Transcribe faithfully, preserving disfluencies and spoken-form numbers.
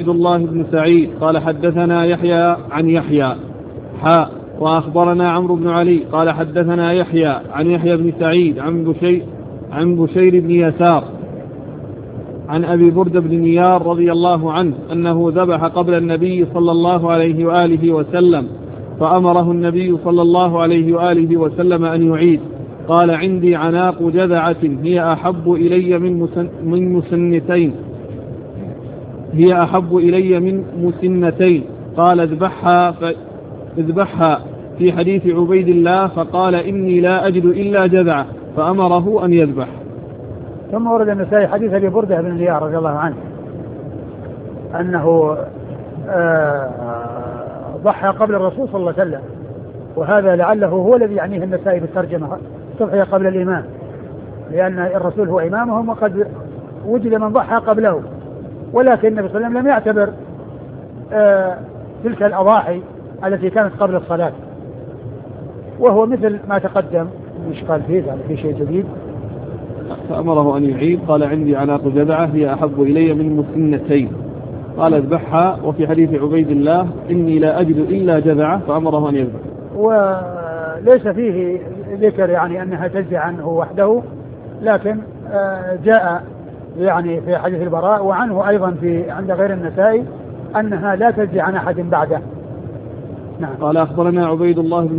عبد الله بن سعيد قال حدثنا يحيى عن يحيى حاء وأخبرنا عمرو بن علي قال حدثنا يحيى عن يحيى بن سعيد عن بشير, عن بشير بن يسار عن أبي بردة بن نيار رضي الله عنه أنه ذبح قبل النبي صلى الله عليه وآله وسلم فأمره النبي صلى الله عليه وآله وسلم أن يعيد. قال عندي عناق جذعة هي أحب إلي من, مسن من مسنتين هي أحب إلي من مسنتين. قال اذبحها اذبحها في حديث عبيد الله فقال إني لا أجد إلا جذعة فأمره أن يذبح. ثم ورد النسائي حديث أبي بردة بن نيار رضي الله عنه أنه ضحى قبل الرسول صلى الله عليه وسلم، وهذا لعله هو الذي يعنيه النسائي بالترجمة تضحية قبل الإمام، لأن الرسول هو إمامهم وقد وجد من ضحى قبله، ولكن النبي صلى الله عليه وسلم لم يعتبر تلك الأضاحي التي كانت قبل الصلاة، وهو مثل ما تقدم. مش قال فيه يعني في شيء جديد؟ فأمره أن يعيد. قال عندي عناق جذعة هي أحب إلي من مسنتين. قال اذبحها. وفي حديث عبيد الله إني لا أجد إلا جذعة فأمره أن يذبح. وليس فيه ذكر يعني أنها تجزي عنه وحده، لكن جاء يعني في حديث البراء وعنه أيضا في عند غير النسائي أنها لا تجزي عن أحد بعده. نعم. قال أخبرنا عبيد الله بن